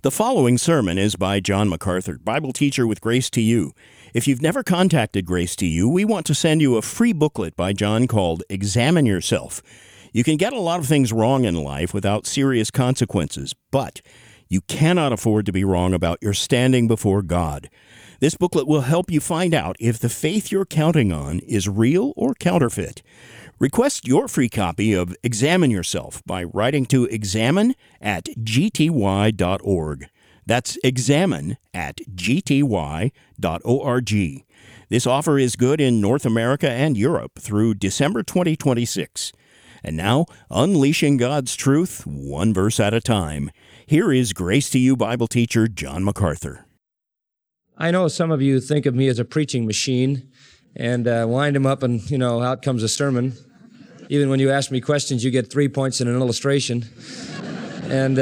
The following sermon is by John MacArthur, Bible teacher with Grace to You. If you've never contacted Grace to You, we want to send you a free booklet by John called Examine Yourself. You can get a lot of things wrong in life without serious consequences, but you cannot afford to be wrong about your standing before God. This booklet will help you find out if the faith you're counting on is real or counterfeit. Request your free copy of Examine Yourself by writing to examine@gty.org. That's examine@gty.org. This offer is good in North America and Europe through December 2026. And now, unleashing God's truth, one verse at a time. Here is Grace to You Bible teacher John MacArthur. I know some of you think of me as a preaching machine and wind them up and, out comes a sermon. Even when you ask me questions, you get 3 points in an illustration. And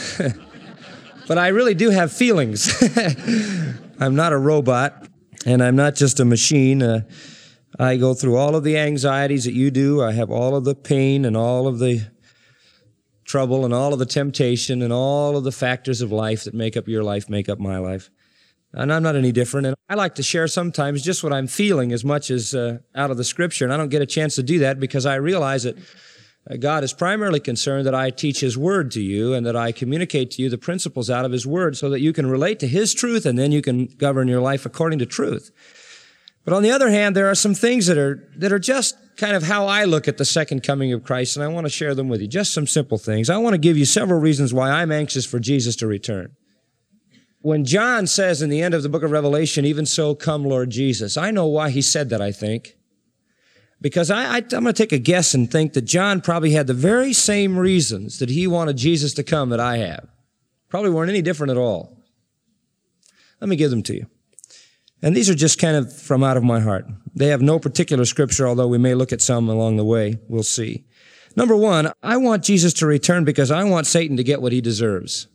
but I really do have feelings. I'm not a robot, and I'm not just a machine. I go through all of the anxieties that you do. I have all of the pain and all of the trouble and all of the temptation and all of the factors of life that make up your life, make up my life. And I'm not any different. And I like to share sometimes just what I'm feeling as much as out of the Scripture. And I don't get a chance to do that because I realize that God is primarily concerned that I teach His Word to you and that I communicate to you the principles out of His Word so that you can relate to His truth and then you can govern your life according to truth. But on the other hand, there are some things that are just kind of how I look at the second coming of Christ, and I want to share them with you. Just some simple things. I want to give you several reasons why I'm anxious for Jesus to return. When John says in the end of the book of Revelation, "Even so, come, Lord Jesus," I know why he said that, I think. Because I'm going to take a guess and think that John probably had the very same reasons that he wanted Jesus to come that I have. Probably weren't any different at all. Let me give them to you. And these are just kind of from out of my heart. They have no particular scripture, although we may look at some along the way. We'll see. Number one, I want Jesus to return because I want Satan to get what he deserves.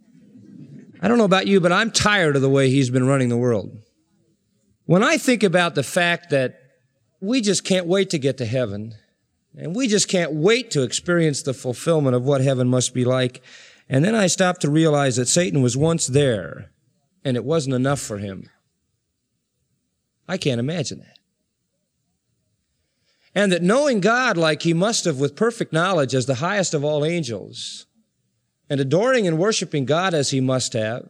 I don't know about you, but I'm tired of the way he's been running the world. When I think about the fact that we just can't wait to get to heaven, and we just can't wait to experience the fulfillment of what heaven must be like, and then I stop to realize that Satan was once there, and it wasn't enough for him. I can't imagine that. And that knowing God like he must have with perfect knowledge as the highest of all angels, and adoring and worshiping God as he must have,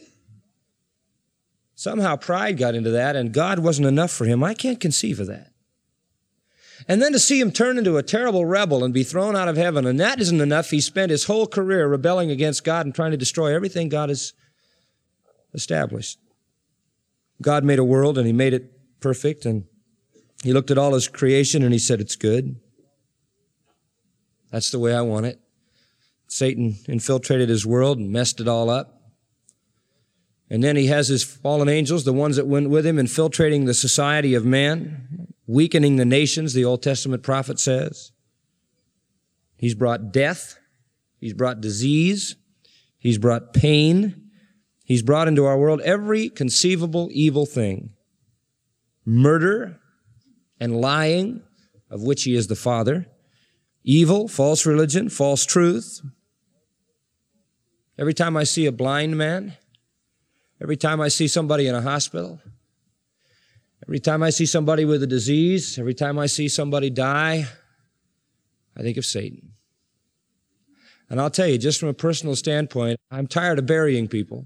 somehow pride got into that and God wasn't enough for him. I can't conceive of that. And then to see him turn into a terrible rebel and be thrown out of heaven, and that isn't enough. He spent his whole career rebelling against God and trying to destroy everything God has established. God made a world and he made it perfect, and he looked at all his creation and he said, "It's good. That's the way I want it." Satan infiltrated his world and messed it all up. And then he has his fallen angels, the ones that went with him, infiltrating the society of man, weakening the nations, the Old Testament prophet says. He's brought death. He's brought disease. He's brought pain. He's brought into our world every conceivable evil thing. Murder and lying, of which he is the father. Evil, false religion, false truth. Every time I see a blind man, every time I see somebody in a hospital, every time I see somebody with a disease, every time I see somebody die, I think of Satan. And I'll tell you, just from a personal standpoint, I'm tired of burying people.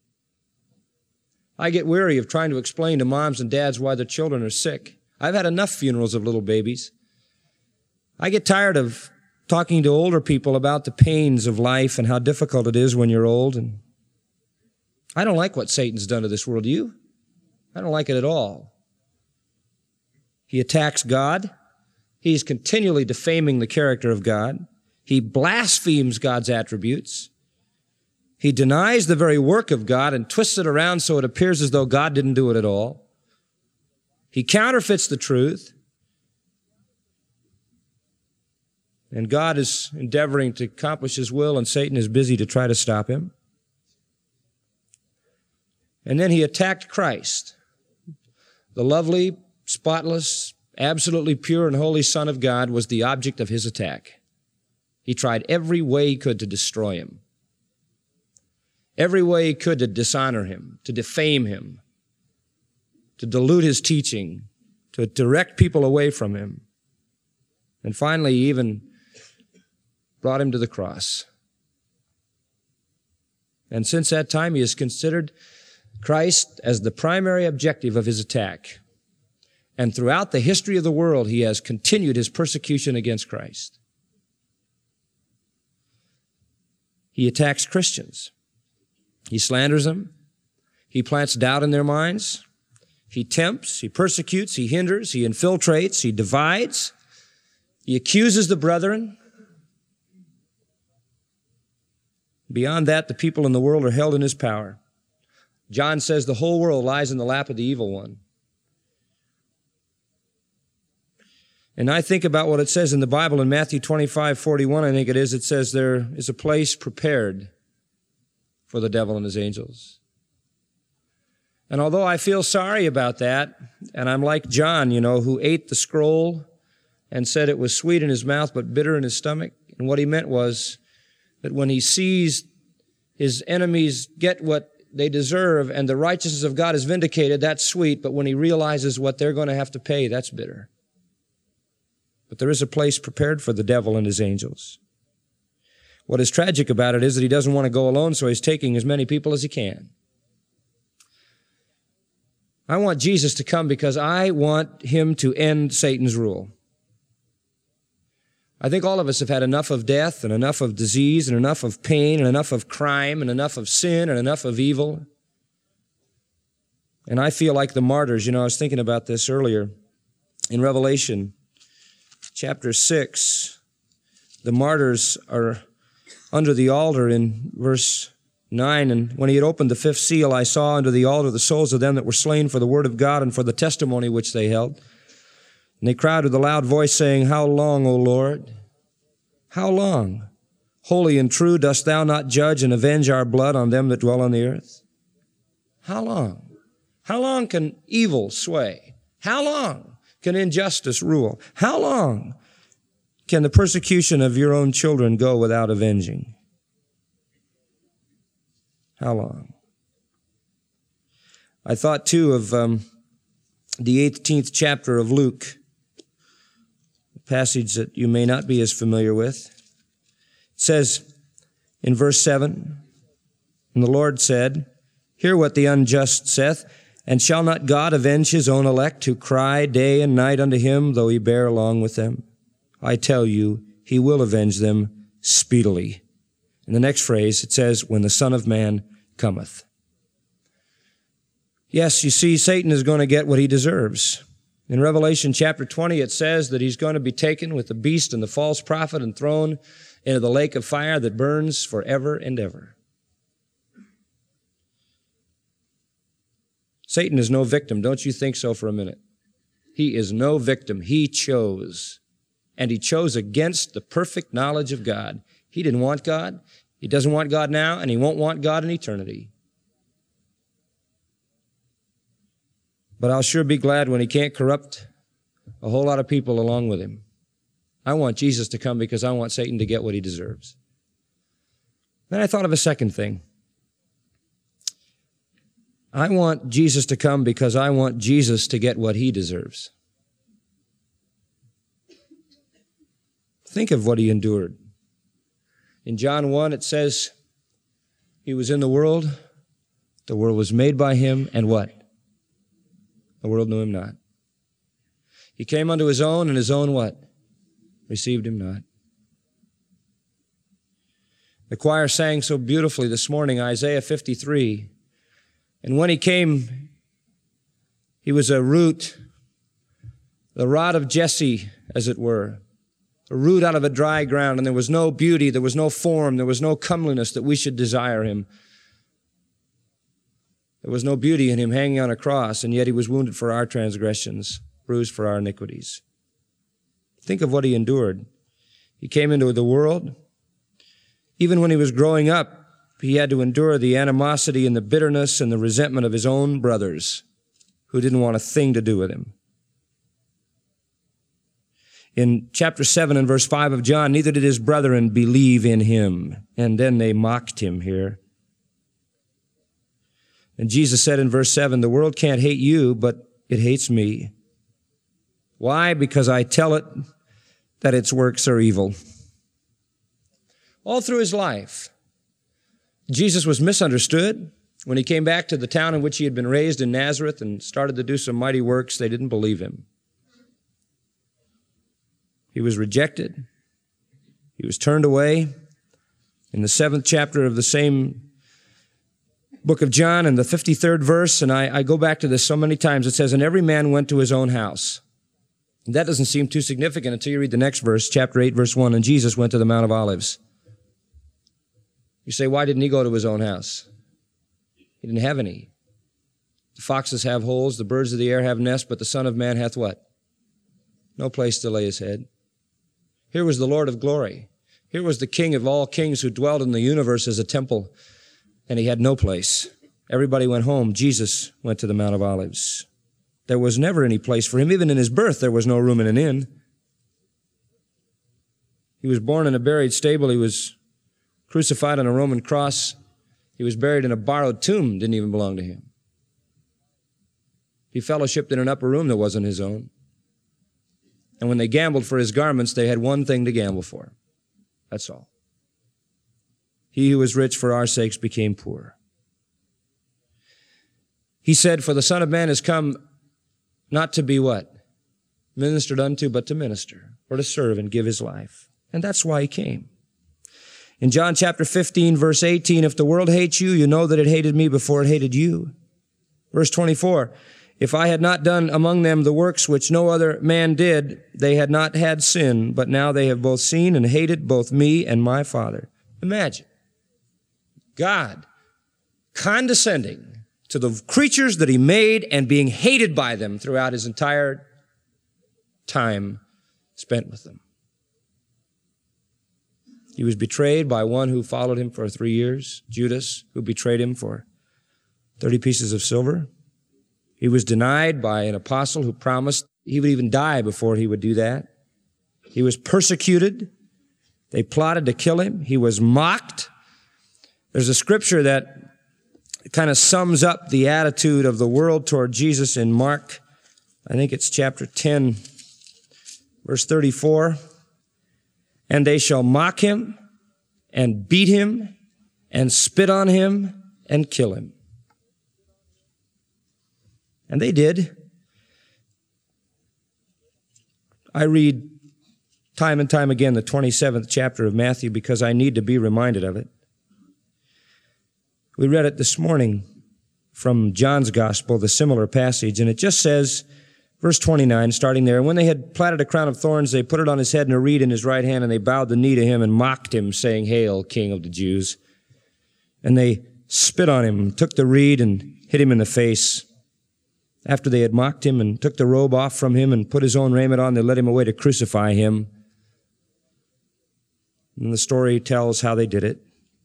I get weary of trying to explain to moms and dads why their children are sick. I've had enough funerals of little babies. I get tired of talking to older people about the pains of life and how difficult it is when you're old. And I don't like what Satan's done to this world. Do you? I don't like it at all. He attacks God. He's continually defaming the character of God. He blasphemes God's attributes. He denies the very work of God and twists it around so it appears as though God didn't do it at all. He counterfeits the truth. And God is endeavoring to accomplish His will, and Satan is busy to try to stop him. And then he attacked Christ, the lovely, spotless, absolutely pure and holy Son of God was the object of his attack. He tried every way he could to destroy him. every way he could to dishonor him, to defame him, to dilute his teaching, to direct people away from him. And finally, he even brought him to the cross. And since that time, he has considered Christ as the primary objective of his attack. And throughout the history of the world, he has continued his persecution against Christ. He attacks Christians. He slanders them. He plants doubt in their minds. He tempts, he persecutes, he hinders, he infiltrates, he divides. He accuses the brethren. Beyond that, the people in the world are held in his power. John says the whole world lies in the lap of the evil one. And I think about what it says in the Bible in Matthew 25:41, I think it is. It says there is a place prepared for the devil and his angels. And although I feel sorry about that, and I'm like John, who ate the scroll and said it was sweet in his mouth but bitter in his stomach, and what he meant was that when he sees his enemies get what they deserve and the righteousness of God is vindicated, that's sweet, but when he realizes what they're going to have to pay, that's bitter. But there is a place prepared for the devil and his angels. What is tragic about it is that he doesn't want to go alone, so he's taking as many people as he can. I want Jesus to come because I want him to end Satan's rule. I think all of us have had enough of death and enough of disease and enough of pain and enough of crime and enough of sin and enough of evil. And I feel like the martyrs. I was thinking about this earlier. In Revelation chapter 6, the martyrs are under the altar in verse 9, and when he had opened the fifth seal, I saw under the altar the souls of them that were slain for the word of God and for the testimony which they held. And they cried with a loud voice, saying, How long, O Lord? How long? Holy and true, dost thou not judge and avenge our blood on them that dwell on the earth? How long? How long can evil sway? How long can injustice rule? How long can the persecution of your own children go without avenging? How long? I thought, too, of the 18th chapter of Luke, a passage that you may not be as familiar with. It says in verse 7, And the Lord said, Hear what the unjust saith, and shall not God avenge his own elect, who cry day and night unto him, though he bear along with them? I tell you, he will avenge them speedily. In the next phrase, it says, When the Son of Man cometh. Yes, you see, Satan is going to get what he deserves. In Revelation chapter 20, it says that he's going to be taken with the beast and the false prophet and thrown into the lake of fire that burns forever and ever. Satan is no victim. Don't you think so for a minute? He is no victim. He chose. And he chose against the perfect knowledge of God. He didn't want God. He doesn't want God now, and he won't want God in eternity. But I'll sure be glad when he can't corrupt a whole lot of people along with him. I want Jesus to come because I want Satan to get what he deserves. Then I thought of a second thing. I want Jesus to come because I want Jesus to get what he deserves. Think of what he endured. In John 1, it says, He was in the world was made by him, and what? The world knew him not. He came unto his own, and his own what? Received him not. The choir sang so beautifully this morning, Isaiah 53. And when he came, he was a root, the rod of Jesse, as it were. A root out of a dry ground, and there was no beauty, there was no form, there was no comeliness that we should desire him. There was no beauty in him hanging on a cross, and yet he was wounded for our transgressions, bruised for our iniquities. Think of what he endured. He came into the world. Even when he was growing up, he had to endure the animosity and the bitterness and the resentment of his own brothers who didn't want a thing to do with him. In chapter 7 and verse 5 of John, neither did his brethren believe in him. And then they mocked him here. And Jesus said in verse 7, the world can't hate you, but it hates me. Why? Because I tell it that its works are evil. All through his life, Jesus was misunderstood. When he came back to the town in which he had been raised in Nazareth and started to do some mighty works, they didn't believe him. He was rejected. He was turned away. In the 7th chapter of the same book of John, in the 53rd verse, and I go back to this so many times, it says, and every man went to his own house. And that doesn't seem too significant until you read the next verse, chapter 8, verse 1, and Jesus went to the Mount of Olives. You say, why didn't he go to his own house? He didn't have any. The foxes have holes, the birds of the air have nests, but the Son of Man hath what? No place to lay his head. Here was the Lord of glory. Here was the King of all kings who dwelled in the universe as a temple, and he had no place. Everybody went home. Jesus went to the Mount of Olives. There was never any place for him. Even in his birth, there was no room in an inn. He was born in a buried stable. He was crucified on a Roman cross. He was buried in a borrowed tomb, didn't even belong to him. He fellowshiped in an upper room that wasn't his own. And when they gambled for his garments, they had one thing to gamble for. That's all. He who was rich for our sakes became poor. He said, for the Son of Man has come not to be what? Ministered unto, but to minister, or to serve and give his life. And that's why he came. In John chapter 15, verse 18, if the world hates you, you know that it hated me before it hated you. Verse 24, if I had not done among them the works which no other man did, they had not had sin, but now they have both seen and hated both me and my Father. Imagine God condescending to the creatures that he made and being hated by them throughout his entire time spent with them. He was betrayed by one who followed him for 3 years, Judas, who betrayed him for 30 pieces of silver. He was denied by an apostle who promised he would even die before he would do that. He was persecuted. They plotted to kill him. He was mocked. There's a scripture that kind of sums up the attitude of the world toward Jesus in Mark. I think it's chapter 10, verse 34. And they shall mock him and beat him and spit on him and kill him. And they did. I read time and time again the 27th chapter of Matthew because I need to be reminded of it. We read it this morning from John's Gospel, the similar passage, and it just says, verse 29, starting there, when they had platted a crown of thorns, they put it on his head and a reed in his right hand, and they bowed the knee to him and mocked him, saying, Hail, King of the Jews. And they spit on him, took the reed and hit him in the face. After they had mocked him and took the robe off from him and put his own raiment on, they led him away to crucify him. And the story tells how they did it.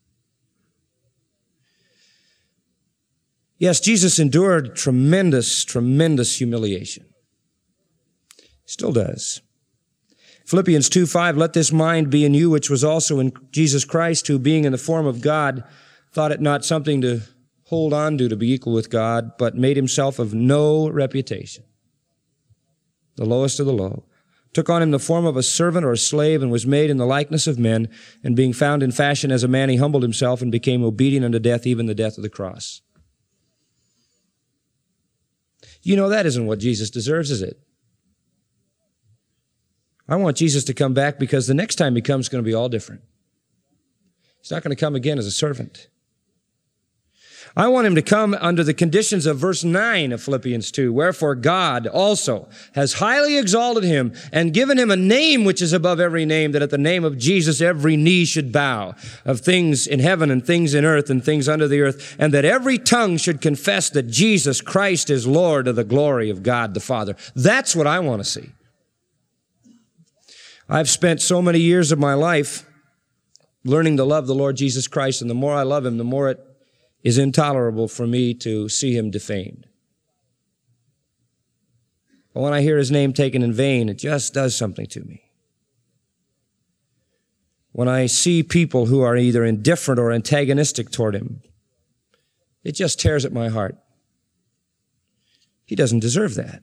Yes, Jesus endured tremendous, tremendous humiliation. Still does. Philippians 2:5, let this mind be in you, which was also in Jesus Christ, who being in the form of God, thought it not something to hold on to be equal with God, but made himself of no reputation, the lowest of the low, took on him the form of a servant or a slave, and was made in the likeness of men, and being found in fashion as a man, he humbled himself and became obedient unto death, even the death of the cross. You know, that isn't what Jesus deserves, is it? I want Jesus to come back because the next time he comes is going to be all different. He's not going to come again as a servant. I want him to come under the conditions of verse 9 of Philippians 2. Wherefore God also has highly exalted him and given him a name which is above every name, that at the name of Jesus every knee should bow, of things in heaven and things in earth and things under the earth, and that every tongue should confess that Jesus Christ is Lord, to the glory of God the Father. That's what I want to see. I've spent so many years of my life learning to love the Lord Jesus Christ, and the more I love him, the more it is intolerable for me to see him defamed. But when I hear his name taken in vain, it just does something to me. When I see people who are either indifferent or antagonistic toward him, It just tears at my heart. He doesn't deserve that.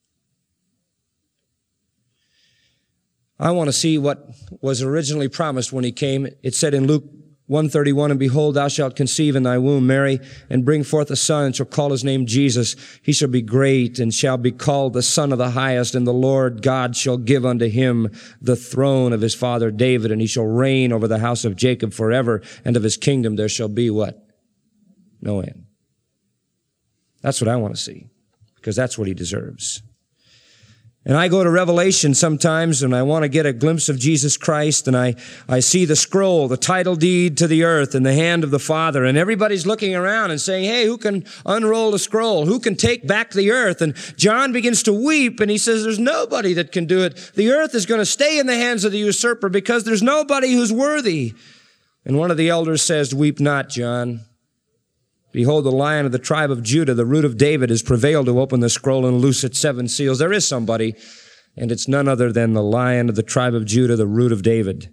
I want to see what was originally promised when he came. It said in Luke 1:31, and behold, thou shalt conceive in thy womb, Mary, and bring forth a son, and shall call his name Jesus. He shall be great, and shall be called the Son of the Highest, and the Lord God shall give unto him the throne of his father David, and he shall reign over the house of Jacob forever, and of his kingdom there shall be what? No end. That's what I want to see, because that's what he deserves. And I go to Revelation sometimes and I want to get a glimpse of Jesus Christ, and I see the scroll, the title deed to the earth in the hand of the Father, and everybody's looking around and saying, hey, who can unroll the scroll? Who can take back the earth? And John begins to weep and he says, there's nobody that can do it. The earth is going to stay in the hands of the usurper because there's nobody who's worthy. And one of the elders says, weep not, John. Behold, the Lion of the tribe of Judah, the root of David, has prevailed to open the scroll and loose its 7 seals. There is somebody, and it's none other than the Lion of the tribe of Judah, the root of David.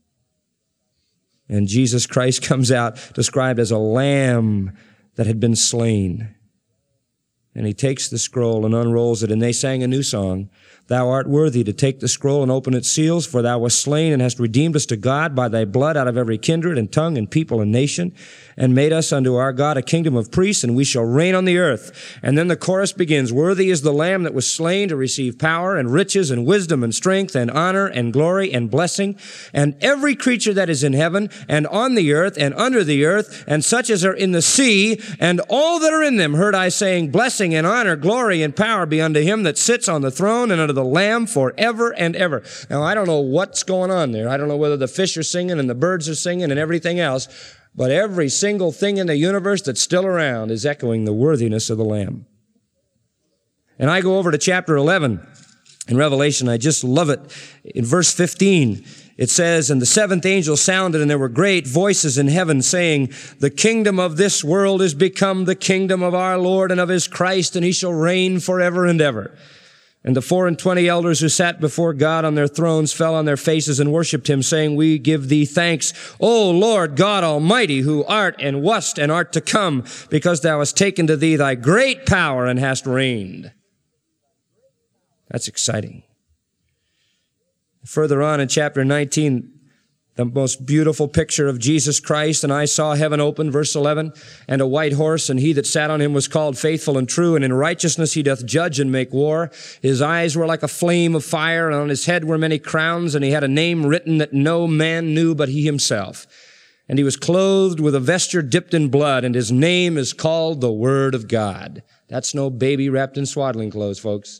And Jesus Christ comes out described as a lamb that had been slain. And he takes the scroll and unrolls it, and they sang a new song. Thou art worthy to take the scroll and open its seals, for thou wast slain and hast redeemed us to God by thy blood out of every kindred and tongue and people and nation, and made us unto our God a kingdom of priests, and we shall reign on the earth. And then the chorus begins, worthy is the Lamb that was slain to receive power and riches and wisdom and strength and honor and glory and blessing. And every creature that is in heaven and on the earth and under the earth, and such as are in the sea, and all that are in them, heard I saying, blessing and honor, glory and power be unto him that sits on the throne and unto the Lamb forever and ever. Now, I don't know what's going on there. I don't know whether the fish are singing and the birds are singing and everything else, but every single thing in the universe that's still around is echoing the worthiness of the Lamb. And I go over to chapter 11 in Revelation. I just love it. In verse 15, it says, and the 7th angel sounded, and there were great voices in heaven saying, the kingdom of this world is become the kingdom of our Lord and of his Christ, and he shall reign forever and ever. And the 24 elders who sat before God on their thrones fell on their faces and worshipped him, saying, we give thee thanks, O Lord God Almighty, who art and wast and art to come, because thou hast taken to thee thy great power and hast reigned. That's exciting. Further on in chapter 19, the most beautiful picture of Jesus Christ, and I saw heaven open, verse 11, and a white horse, and he that sat on him was called Faithful and True, and in righteousness he doth judge and make war. His eyes were like a flame of fire, and on his head were many crowns, and he had a name written that no man knew but he himself. And he was clothed with a vesture dipped in blood, and his name is called the Word of God. That's no baby wrapped in swaddling clothes, folks.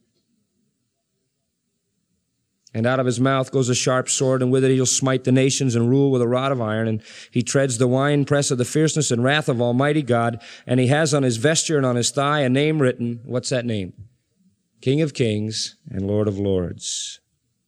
And out of his mouth goes a sharp sword, and with it he'll smite the nations and rule with a rod of iron. And he treads the winepress of the fierceness and wrath of Almighty God. And he has on his vesture and on his thigh a name written. What's that name? King of Kings and Lord of Lords.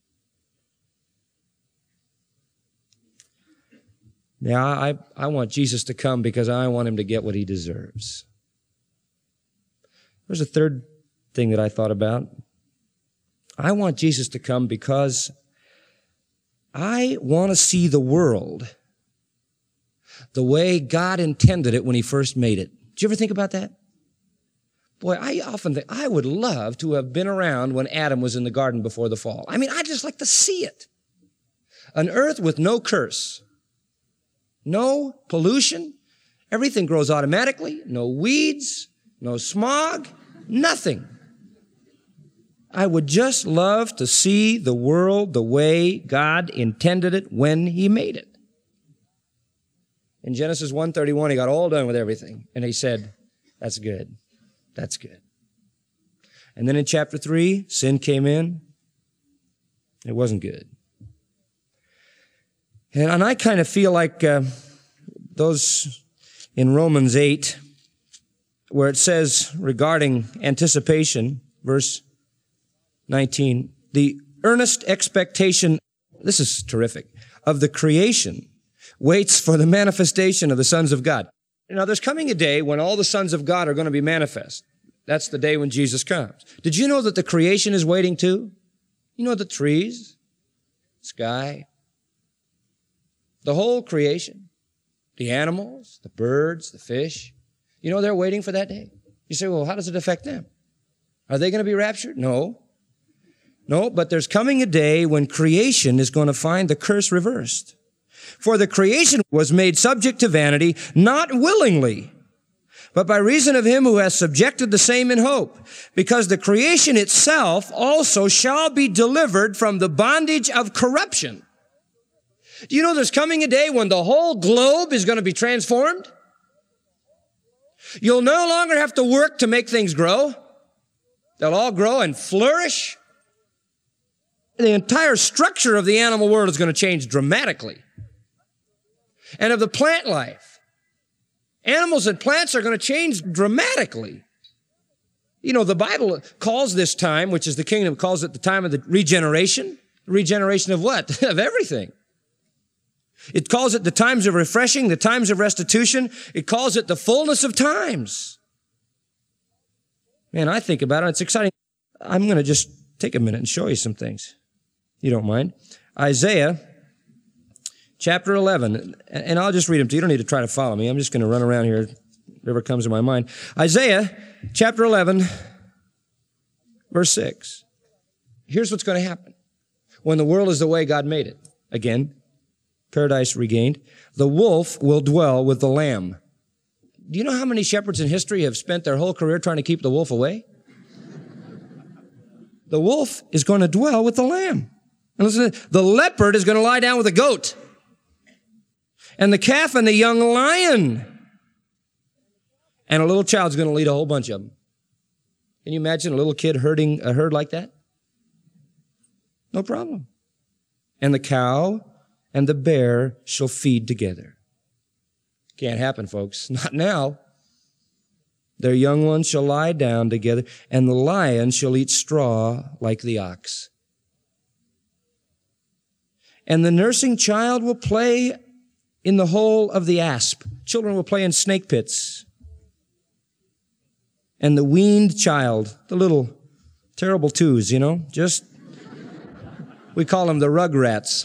Now, I want Jesus to come because I want him to get what he deserves. There's a third thing that I thought about. I want Jesus to come because I want to see the world the way God intended it when he first made it. Did you ever think about that? Boy, I often think I would love to have been around when Adam was in the garden before the fall. I mean, I'd just like to see it. An earth with no curse, no pollution, everything grows automatically, no weeds, no smog, nothing. I would just love to see the world the way God intended it when he made it. In Genesis 1:31, he got all done with everything. And he said, that's good. That's good. And then in chapter 3, sin came in. It wasn't good. And I kind of feel like those in Romans 8, where it says regarding anticipation, verse 19, the earnest expectation, this is terrific, of the creation waits for the manifestation of the sons of God. Now, there's coming a day when all the sons of God are going to be manifest. That's the day when Jesus comes. Did you know that the creation is waiting too? You know, the trees, sky, the whole creation, the animals, the birds, the fish, You know, they're waiting for that day. You say, well, how does it affect them? Are they going to be raptured? No. No, but there's coming a day when creation is going to find the curse reversed. For the creation was made subject to vanity, not willingly, but by reason of him who has subjected the same in hope, because the creation itself also shall be delivered from the bondage of corruption. Do you know there's coming a day when the whole globe is going to be transformed? You'll no longer have to work to make things grow. They'll all grow and flourish. The entire structure of the animal world is going to change dramatically. And of the plant life, animals and plants are going to change dramatically. You know, the Bible calls this time, which is the kingdom, calls it the time of the regeneration. Regeneration of what? Of everything. It calls it the times of refreshing, the times of restitution. It calls it the fullness of times. Man, I think about it. It's exciting. I'm going to just take a minute and show you some things. You don't mind. Isaiah chapter 11, and I'll just read them to you. You don't need to try to follow me. I'm just going to run around here, whatever comes to my mind. Isaiah chapter 11, verse 6. Here's what's going to happen. When the world is the way God made it, again, paradise regained, the wolf will dwell with the lamb. Do you know how many shepherds in history have spent their whole career trying to keep the wolf away? The wolf is going to dwell with the lamb. And listen, the leopard is going to lie down with the goat. And the calf and the young lion. And a little child's going to lead a whole bunch of them. Can you imagine a little kid herding a herd like that? No problem. And the cow and the bear shall feed together. Can't happen, folks. Not now. Their young ones shall lie down together, and the lion shall eat straw like the ox. And the nursing child will play in the hole of the asp. Children will play in snake pits. And the weaned child, the little terrible twos, just, we call them the rugrats,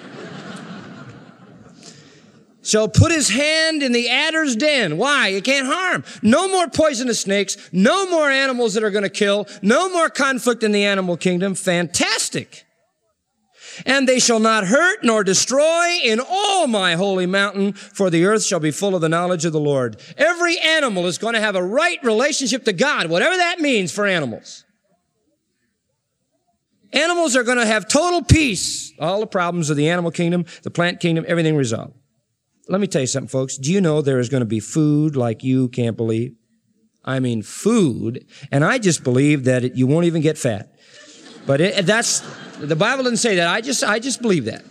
shall put his hand in the adder's den. Why? You can't harm. No more poisonous snakes. No more animals that are going to kill. No more conflict in the animal kingdom. Fantastic. And they shall not hurt nor destroy in all my holy mountain, for the earth shall be full of the knowledge of the Lord. Every animal is going to have a right relationship to God, whatever that means for animals. Animals are going to have total peace. All the problems of the animal kingdom, the plant kingdom, everything resolved. Let me tell you something, folks. Do you know there is going to be food like you can't believe? I mean, food. And I just believe that you won't even get fat. But the Bible doesn't say that. I just believe that.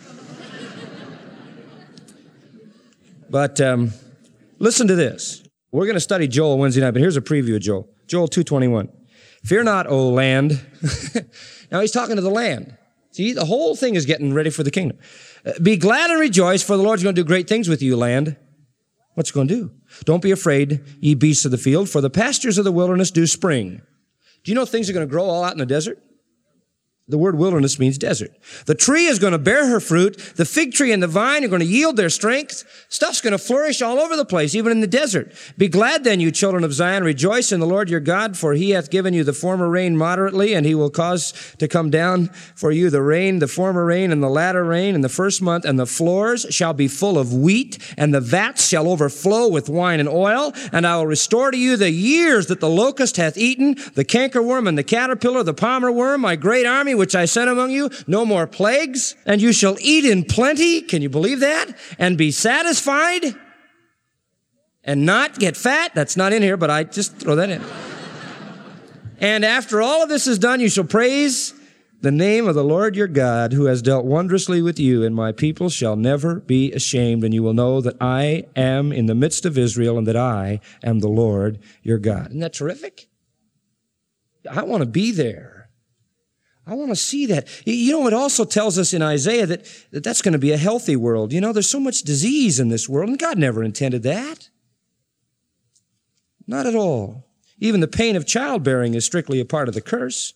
But listen to this. We're going to study Joel Wednesday night, but here's a preview of Joel. Joel 2:21. Fear not, O land. Now he's talking to the land. See, the whole thing is getting ready for the kingdom. Be glad and rejoice, for the Lord's going to do great things with you, land. What's he going to do? Don't be afraid, ye beasts of the field, for the pastures of the wilderness do spring. Do you know things are going to grow all out in the desert? The word wilderness means desert. The tree is going to bear her fruit. The fig tree and the vine are going to yield their strength. Stuff's going to flourish all over the place, even in the desert. Be glad then, you children of Zion. Rejoice in the Lord your God, for he hath given you the former rain moderately, and he will cause to come down for you the rain, the former rain, and the latter rain in the first month. And the floors shall be full of wheat, and the vats shall overflow with wine and oil. And I will restore to you the years that the locust hath eaten, the cankerworm and the caterpillar, the palmer worm, my great army, which I sent among you, no more plagues, and you shall eat in plenty. Can you believe that? And be satisfied and not get fat. That's not in here, but I just throw that in. And after all of this is done, you shall praise the name of the Lord your God, who has dealt wondrously with you, and my people shall never be ashamed, and you will know that I am in the midst of Israel, and that I am the Lord your God. Isn't that terrific? I want to be there. I want to see that. You know, it also tells us in Isaiah that's going to be a healthy world. You know, there's so much disease in this world, and God never intended that. Not at all. Even the pain of childbearing is strictly a part of the curse.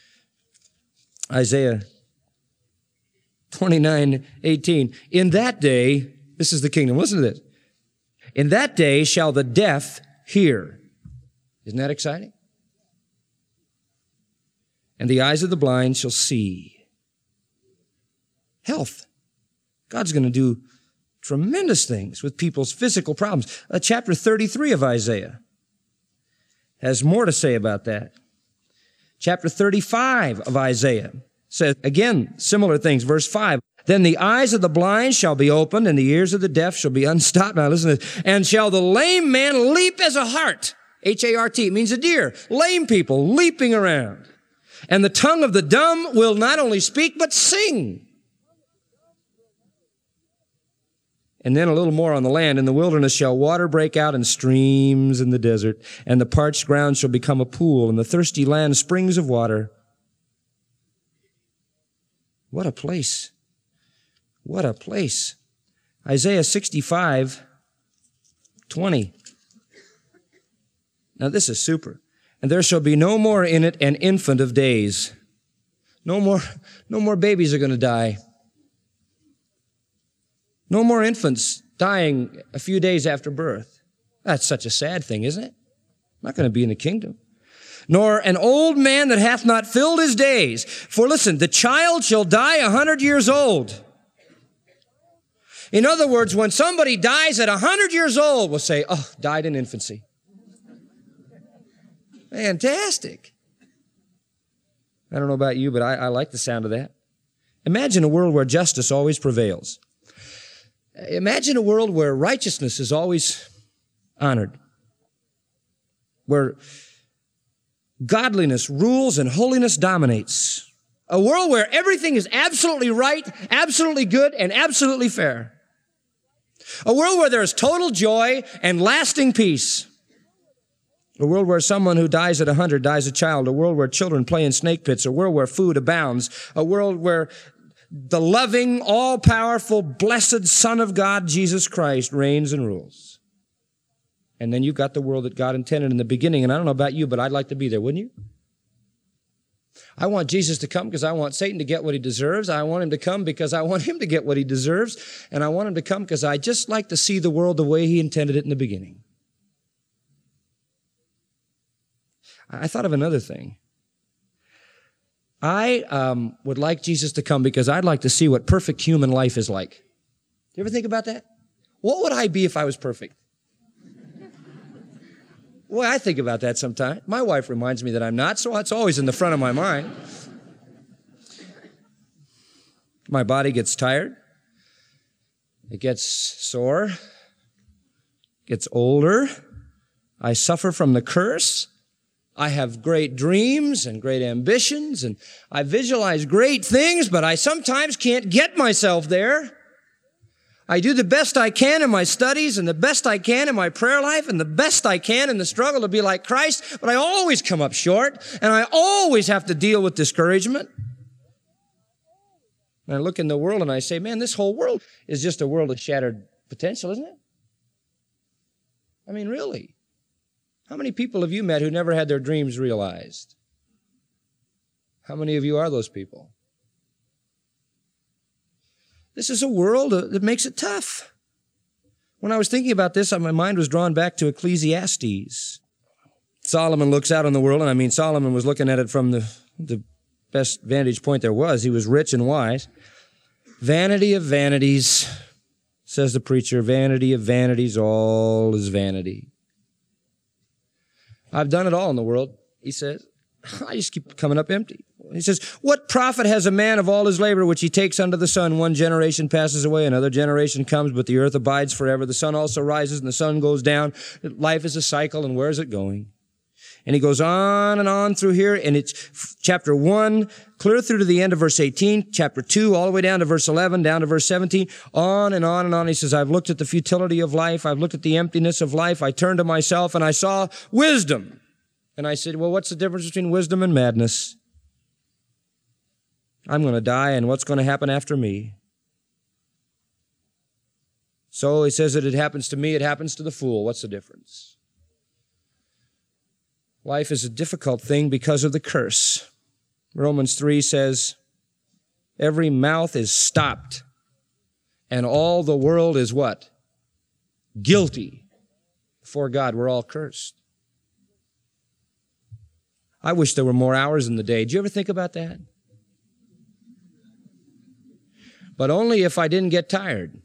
Isaiah 29:18. In that day, this is the kingdom. Listen to this. In that day shall the deaf hear. Isn't that exciting? And the eyes of the blind shall see. Health. God's going to do tremendous things with people's physical problems. Chapter 33 of Isaiah has more to say about that. Chapter 35 of Isaiah says, again, similar things. Verse 5, then the eyes of the blind shall be opened, and the ears of the deaf shall be unstopped. Now listen to this. And shall the lame man leap as a hart. H-A-R-T, it means a deer. Lame people leaping around. And the tongue of the dumb will not only speak, but sing. And then a little more on the land. In the wilderness shall water break out in streams in the desert, and the parched ground shall become a pool, and the thirsty land springs of water. What a place. What a place. Isaiah 65:20. Now this is super. And there shall be no more in it an infant of days. No more babies are going to die. No more infants dying a few days after birth. That's such a sad thing, isn't it? Not going to be in the kingdom. Nor an old man that hath not filled his days. For listen, the child shall die 100 years old. In other words, when somebody dies at 100 years old, we'll say, oh, died in infancy. Fantastic. I don't know about you, but I like the sound of that. Imagine a world where justice always prevails. Imagine a world where righteousness is always honored, where godliness rules and holiness dominates. A world where everything is absolutely right, absolutely good, and absolutely fair. A world where there is total joy and lasting peace. A world where someone who dies at 100 dies a child. A world where children play in snake pits. A world where food abounds. A world where the loving, all-powerful, blessed Son of God, Jesus Christ, reigns and rules. And then you've got the world that God intended in the beginning. And I don't know about you, but I'd like to be there, wouldn't you? I want Jesus to come because I want Satan to get what he deserves. I want him to come because I want him to get what he deserves. And I want him to come because I just like to see the world the way he intended it in the beginning. I thought of another thing. I would like Jesus to come because I'd like to see what perfect human life is like. Do you ever think about that? What would I be if I was perfect? Well, I think about that sometimes. My wife reminds me that I'm not, so it's always in the front of my mind. My body gets tired. It gets sore. Gets older. I suffer from the curse. I have great dreams and great ambitions, and I visualize great things, but I sometimes can't get myself there. I do the best I can in my studies and the best I can in my prayer life and the best I can in the struggle to be like Christ, but I always come up short, and I always have to deal with discouragement. And I look in the world and I say, man, this whole world is just a world of shattered potential, isn't it? I mean, really. How many people have you met who never had their dreams realized? How many of you are those people? This is a world that makes it tough. When I was thinking about this, my mind was drawn back to Ecclesiastes. Solomon looks out on the world, and I mean, Solomon was looking at it from the best vantage point there was. He was rich and wise. Vanity of vanities, says the preacher, vanity of vanities, all is vanity. I've done it all in the world, he says. I just keep coming up empty. He says, what profit has a man of all his labor which he takes under the sun? One generation passes away, another generation comes, but the earth abides forever. The sun also rises and the sun goes down. Life is a cycle, and where is it going? And he goes on and on through here, and it's chapter 1, clear through to the end of verse 18, chapter 2, all the way down to verse 11, down to verse 17, on and on and on. He says, I've looked at the futility of life. I've looked at the emptiness of life. I turned to myself, and I saw wisdom. And I said, well, what's the difference between wisdom and madness? I'm going to die, and what's going to happen after me? So he says that it happens to me, it happens to the fool. What's the difference? Life is a difficult thing because of the curse. Romans 3 says, every mouth is stopped, and all the world is what? Guilty. before God, we're all cursed. I wish there were more hours in the day. Did you ever think about that? But only if I didn't get tired.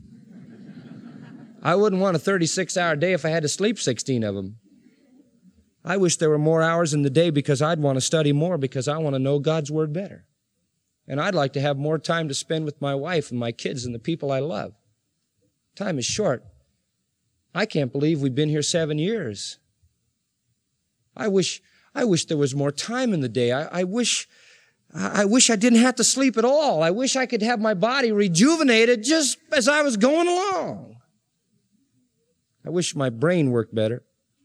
I wouldn't want a 36-hour day if I had to sleep 16 of them. I wish there were more hours in the day because I'd want to study more because I want to know God's Word better. And I'd like to have more time to spend with my wife and my kids and the people I love. Time is short. I can't believe we've been here 7 years. I wish there was more time in the day. I wish I didn't have to sleep at all. I wish I could have my body rejuvenated just as I was going along. I wish my brain worked better.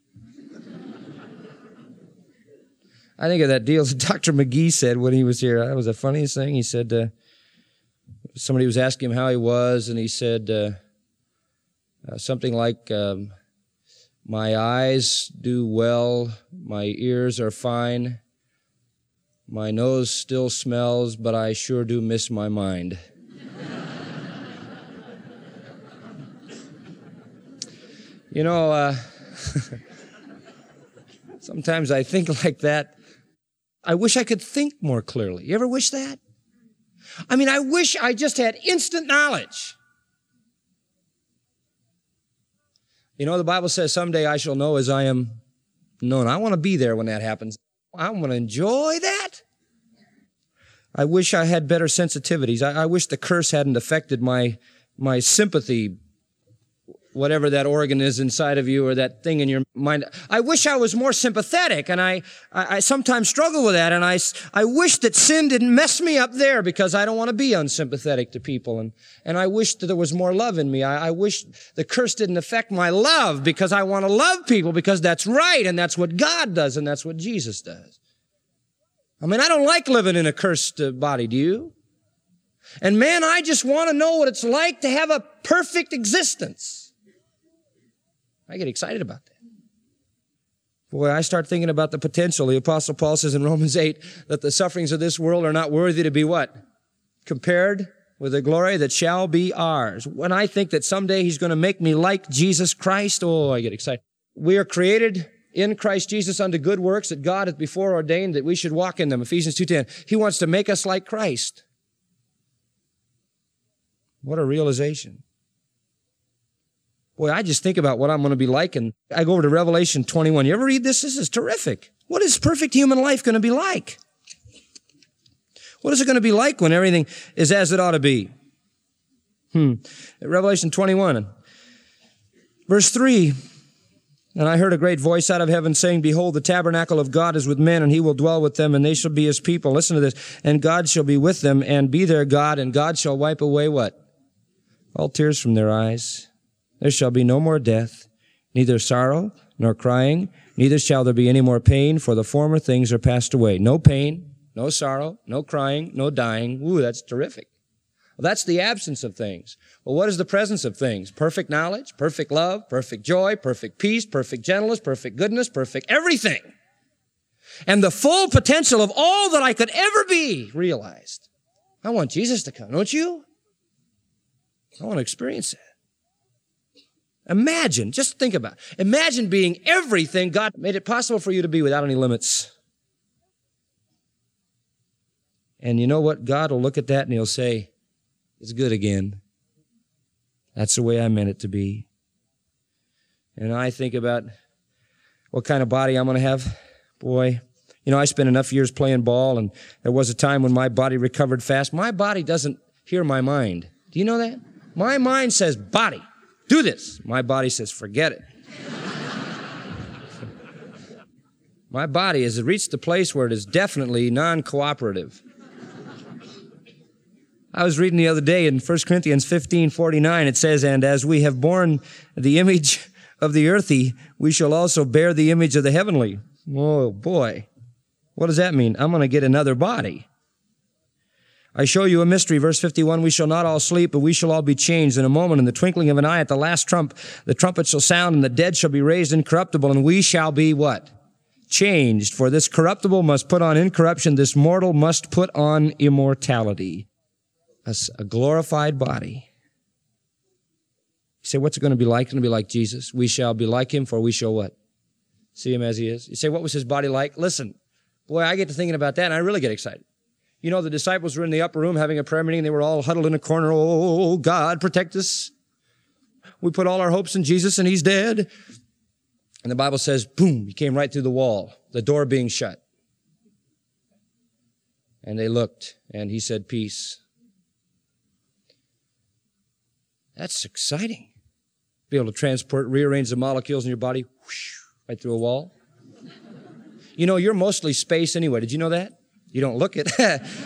I think of that deal that Dr. McGee said when he was here. That was the funniest thing. He said, somebody was asking him how he was, and he said something like, my eyes do well, my ears are fine, my nose still smells, but I sure do miss my mind. You know, sometimes I think like that. I wish I could think more clearly. You ever wish that? I mean, I wish I just had instant knowledge. You know, the Bible says, someday I shall know as I am known. I want to be there when that happens. I want to enjoy that. I wish I had better sensitivities. I wish the curse hadn't affected my sympathy, whatever that organ is inside of you or that thing in your mind. I wish I was more sympathetic, and I sometimes struggle with that, and I wish that sin didn't mess me up there because I don't want to be unsympathetic to people, and I wish that there was more love in me. I wish the curse didn't affect my love because I want to love people because that's right, and that's what God does, and that's what Jesus does. I mean, I don't like living in a cursed body, do you? And man, I just want to know what it's like to have a perfect existence. I get excited about that. Boy, I start thinking about the potential. The Apostle Paul says in Romans 8 that the sufferings of this world are not worthy to be what? Compared with the glory that shall be ours. When I think that someday He's going to make me like Jesus Christ, oh, I get excited. We are created in Christ Jesus unto good works that God hath before ordained that we should walk in them. Ephesians 2:10. He wants to make us like Christ. What a realization. Boy, I just think about what I'm going to be like, and I go over to Revelation 21. You ever read this? This is terrific. What is perfect human life going to be like? What is it going to be like when everything is as it ought to be? Revelation 21, verse 3. And I heard a great voice out of heaven saying, Behold, the tabernacle of God is with men, and He will dwell with them, and they shall be His people. Listen to this. And God shall be with them, and be their God, and God shall wipe away what? All tears from their eyes. There shall be no more death, neither sorrow nor crying, neither shall there be any more pain, for the former things are passed away. No pain, no sorrow, no crying, no dying. Ooh, that's terrific. Well, that's the absence of things. Well, what is the presence of things? Perfect knowledge, perfect love, perfect joy, perfect peace, perfect gentleness, perfect goodness, perfect everything. And the full potential of all that I could ever be realized. I want Jesus to come, don't you? I want to experience that. Imagine, just think about it. Imagine being everything God made it possible for you to be without any limits. And you know what? God will look at that and He'll say, it's good again. That's the way I meant it to be. And I think about what kind of body I'm going to have. Boy, you know, I spent enough years playing ball, and there was a time when my body recovered fast. My body doesn't hear my mind. Do you know that? My mind says, body, do this. My body says, forget it. My body has reached the place where it is definitely non-cooperative. I was reading the other day in 1 Corinthians 15:49, it says, And as we have borne the image of the earthy, we shall also bear the image of the heavenly. Oh, boy. What does that mean? I'm going to get another body. I show you a mystery. Verse 51, we shall not all sleep, but we shall all be changed in a moment, in the twinkling of an eye, at the last trump. The trumpet shall sound, and the dead shall be raised incorruptible, and we shall be what? Changed. For this corruptible must put on incorruption, this mortal must put on immortality. A glorified body. You say, what's it going to be like? It's going to be like Jesus. We shall be like him, for we shall what? See him as he is. You say, what was his body like? Listen, boy, I get to thinking about that, and I really get excited. You know, the disciples were in the upper room having a prayer meeting. They were all huddled in a corner. Oh, God, protect us. We put all our hopes in Jesus, and he's dead. And the Bible says, boom, he came right through the wall, the door being shut. And they looked, and he said, peace. That's exciting. Be able to rearrange the molecules in your body whoosh, right through a wall. You know, you're mostly space anyway. Did you know that? You don't look it,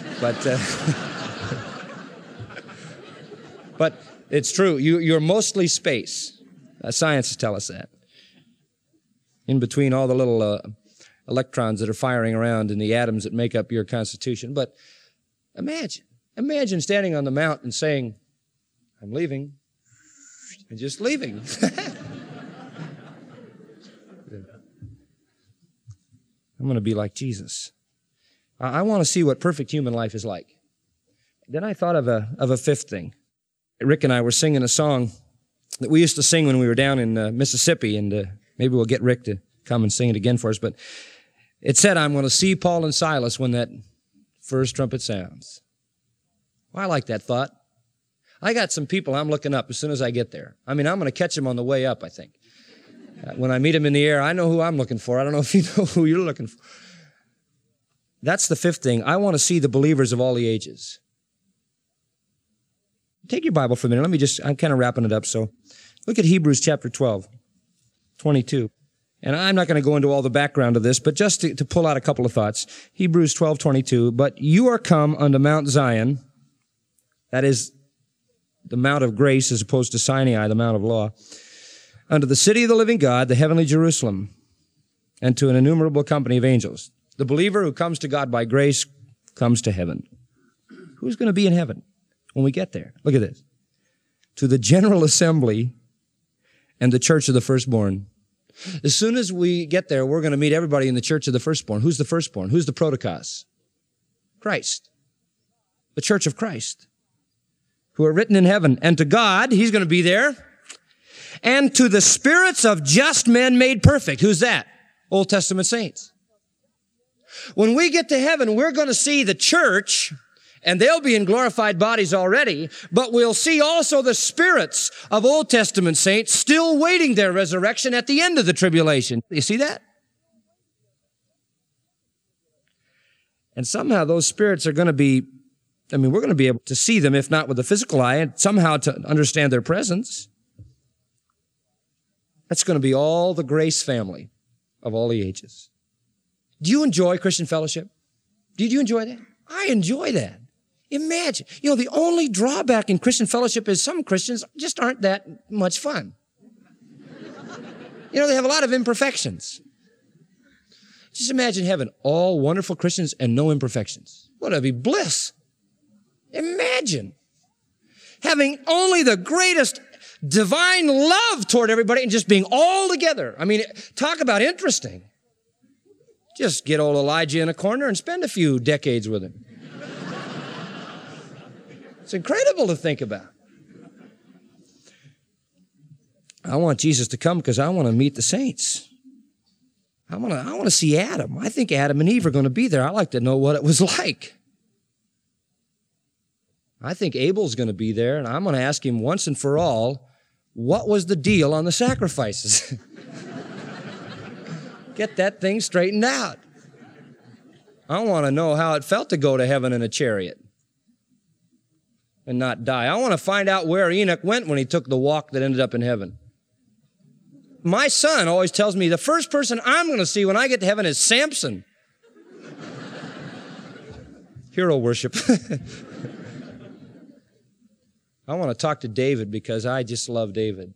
but it's true. You're mostly space. Scientists tell us that. In between all the little electrons that are firing around in the atoms that make up your constitution. But imagine standing on the mount and saying, I'm leaving, and just leaving. I'm going to be like Jesus. I want to see what perfect human life is like. Then I thought of a fifth thing. Rick and I were singing a song that we used to sing when we were down in Mississippi, and maybe we'll get Rick to come and sing it again for us. But it said, I'm going to see Paul and Silas when that first trumpet sounds. Well, I like that thought. I got some people I'm looking up as soon as I get there. I mean, I'm going to catch them on the way up, I think. When I meet them in the air, I know who I'm looking for. I don't know if you know who you're looking for. That's the fifth thing. I want to see the believers of all the ages. Take your Bible for a minute. I'm kind of wrapping it up. So look at Hebrews chapter 12, 22. And I'm not going to go into all the background of this, but just to pull out a couple of thoughts. Hebrews 12, 22. But you are come unto Mount Zion. That is the Mount of grace as opposed to Sinai, the Mount of law. Unto the city of the living God, the heavenly Jerusalem, and to an innumerable company of angels. The believer who comes to God by grace comes to heaven. Who's going to be in heaven when we get there? Look at this. To the general assembly and the church of the firstborn. As soon as we get there, we're going to meet everybody in the church of the firstborn. Who's the firstborn? Who's the protokos? Christ. The church of Christ. Who are written in heaven. And to God, he's going to be there. And to the spirits of just men made perfect. Who's that? Old Testament saints. When we get to heaven, we're going to see the church, and they'll be in glorified bodies already, but we'll see also the spirits of Old Testament saints still waiting their resurrection at the end of the tribulation. You see that? And somehow those spirits are going to be, we're going to be able to see them, if not with the physical eye, and somehow to understand their presence. That's going to be all the grace family of all the ages. Do you enjoy Christian fellowship? Did you enjoy that? I enjoy that. Imagine, the only drawback in Christian fellowship is some Christians just aren't that much fun. They have a lot of imperfections. Just imagine heaven, all wonderful Christians and no imperfections. What would be bliss? Imagine having only the greatest divine love toward everybody and just being all together. Talk about interesting. Just get old Elijah in a corner and spend a few decades with him. It's incredible to think about. I want Jesus to come because I want to meet the saints. I want to see Adam. I think Adam and Eve are going to be there. I like to know what it was like. I think Abel's going to be there, and I'm going to ask him once and for all, what was the deal on the sacrifices? Get that thing straightened out. I want to know how it felt to go to heaven in a chariot and not die. I want to find out where Enoch went when he took the walk that ended up in heaven. My son always tells me the first person I'm going to see when I get to heaven is Samson. Hero worship. I want to talk to David because I just love David.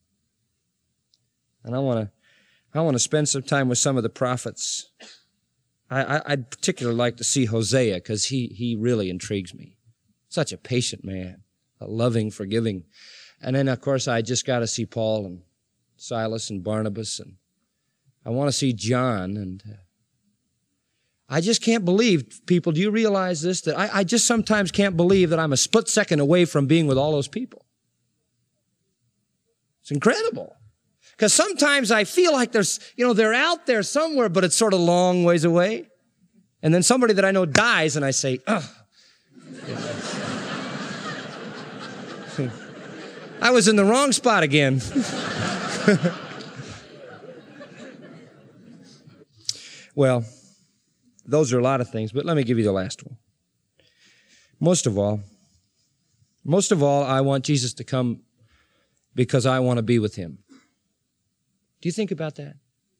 And I want to spend some time with some of the prophets. I'd particularly like to see Hosea because he really intrigues me. Such a patient man, a loving, forgiving. And then, of course, I just got to see Paul and Silas and Barnabas. And I want to see John. And I just can't believe, people, do you realize this? That I just sometimes can't believe that I'm a split second away from being with all those people. It's incredible. Because sometimes I feel like they're out there somewhere, but it's sort of long ways away. And then somebody that I know dies, and I say, ugh. I was in the wrong spot again. Well, those are a lot of things, but let me give you the last one. Most of all, I want Jesus to come because I want to be with him. Do you think about that?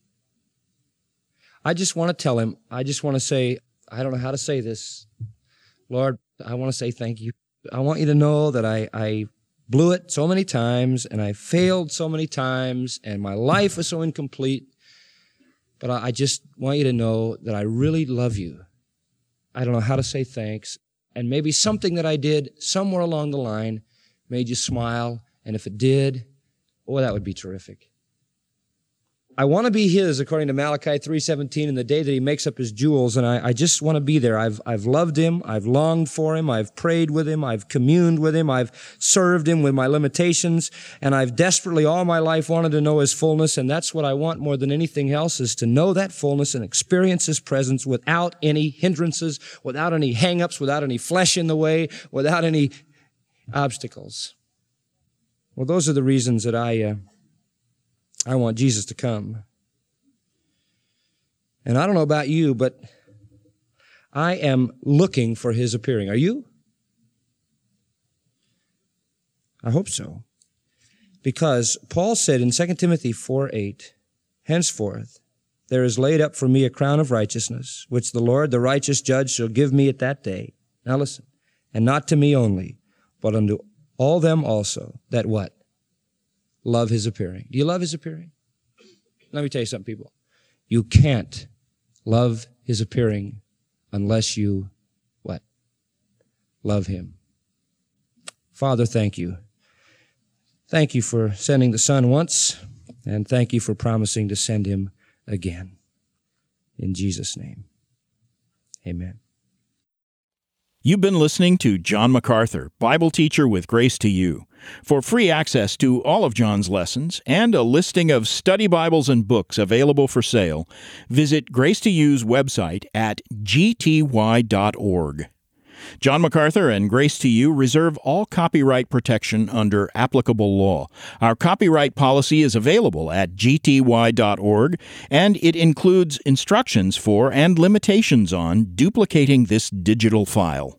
I just want to tell him, I just want to say, I don't know how to say this. Lord, I want to say thank you. I want you to know that I blew it so many times, and I failed so many times, and my life was so incomplete. But I just want you to know that I really love you. I don't know how to say thanks. And maybe something that I did somewhere along the line made you smile. And if it did, oh, that would be terrific. I want to be his, according to Malachi 3:17, in the day that he makes up his jewels, and I just want to be there. I've loved him. I've longed for him. I've prayed with him. I've communed with him. I've served him with my limitations, and I've desperately all my life wanted to know his fullness, and that's what I want more than anything else, is to know that fullness and experience his presence without any hindrances, without any hang-ups, without any flesh in the way, without any obstacles. Well, those are the reasons that I want Jesus to come. And I don't know about you, but I am looking for his appearing. Are you? I hope so. Because Paul said in 2 Timothy 4:8, henceforth there is laid up for me a crown of righteousness, which the Lord, the righteous judge, shall give me at that day. Now listen, and not to me only, but unto all them also that what? Love his appearing. Do you love his appearing? Let me tell you something, people. You can't love his appearing unless you, what? Love him. Father, thank you. Thank you for sending the Son once, and thank you for promising to send him again. In Jesus' name, amen. You've been listening to John MacArthur, Bible teacher with Grace to You. For free access to all of John's lessons and a listing of study Bibles and books available for sale, visit Grace to You's website at gty.org. John MacArthur and Grace to You reserve all copyright protection under applicable law. Our copyright policy is available at gty.org, and it includes instructions for and limitations on duplicating this digital file.